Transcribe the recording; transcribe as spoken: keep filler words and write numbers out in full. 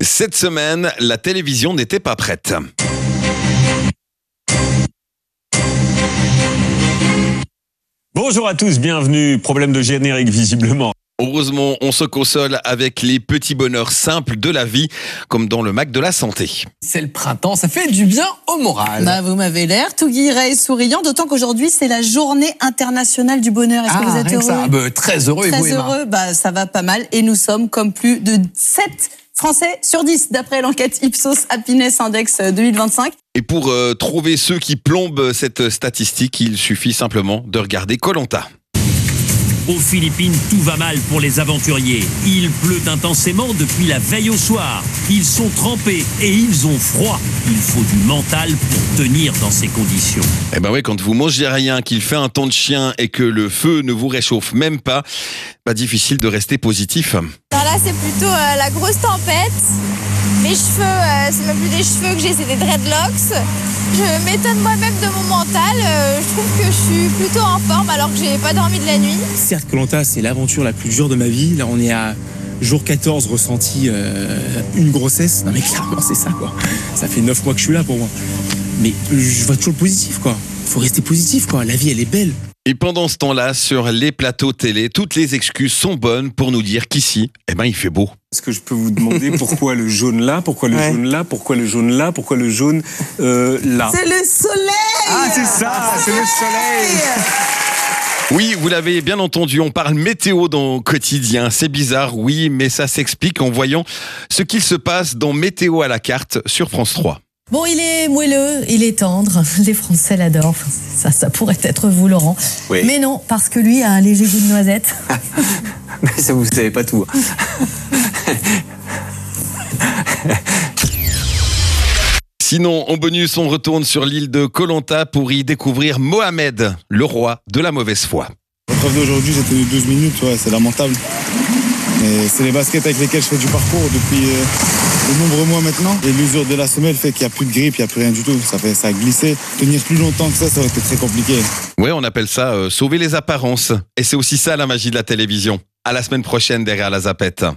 Cette semaine, la télévision n'était pas prête. Bonjour à tous, bienvenue. Problème de générique visiblement. Heureusement, on se console avec les petits bonheurs simples de la vie, comme dans le Mac de la santé. C'est le printemps, ça fait du bien au moral. Bah, vous m'avez l'air tout guiré et souriant, d'autant qu'aujourd'hui, c'est la journée internationale du bonheur. Est-ce ah, que vous êtes heureux heureux bah, Très heureux, Très et vous, Emma heureux, bah, ça va pas mal. Et nous sommes comme plus de sept Français sur dix, d'après l'enquête Ipsos Happiness Index deux mille vingt-cinq. Et pour euh, trouver ceux qui plombent cette statistique, il suffit simplement de regarder Koh Lanta. Aux Philippines, tout va mal pour les aventuriers. Il pleut intensément depuis la veille au soir. Ils sont trempés et ils ont froid. Il faut du mental pour tenir dans ces conditions. Eh ben oui, quand vous mangez rien, qu'il fait un temps de chien et que le feu ne vous réchauffe même pas, pas difficile de rester positif. Alors là, c'est plutôt euh, la grosse tempête. Mes cheveux, euh, c'est même plus des cheveux que j'ai, c'est des dreadlocks. Je m'étonne moi-même de mon mental. Euh, je trouve que je suis plutôt en forme alors que j'ai pas dormi de la nuit. Certes, Koh Lanta, c'est l'aventure la plus dure de ma vie. Là, on est à jour quatorze, ressenti euh, une grossesse. Non mais clairement, c'est ça, quoi. Ça fait neuf mois que je suis là pour moi. Mais je vois toujours le positif, quoi. Faut rester positif, quoi. La vie, elle est belle. Et pendant ce temps-là, sur les plateaux télé, toutes les excuses sont bonnes pour nous dire qu'ici, eh ben, il fait beau. Est-ce que je peux vous demander pourquoi le jaune là, pourquoi le Ouais. jaune là, pourquoi le jaune là, pourquoi le jaune euh, là? C'est le soleil. Ah, c'est ça, c'est le soleil. Oui, vous l'avez bien entendu, on parle météo dans Quotidien. C'est bizarre, oui, mais ça s'explique en voyant ce qu'il se passe dans Météo à la carte sur France trois. Bon, il est moelleux, il est tendre. Les Français l'adorent. Enfin, ça, ça pourrait être vous, Laurent. Oui. Mais non, parce que lui a un léger goût de noisette. Mais ça, vous savez pas tout. Sinon, en bonus, on retourne sur l'île de Koh Lanta pour y découvrir Mohamed, le roi de la mauvaise foi. L'épreuve d'aujourd'hui, j'ai tenu douze minutes, ouais, c'est lamentable. Mais c'est les baskets avec lesquelles je fais du parcours depuis euh, de nombreux mois maintenant. Et l'usure de la semelle fait qu'il n'y a plus de grippe, il n'y a plus rien du tout. Ça fait ça a glissé. Tenir plus longtemps que ça, ça aurait été très compliqué. Ouais, on appelle ça euh, sauver les apparences. Et c'est aussi ça la magie de la télévision. À la semaine prochaine derrière la zapette.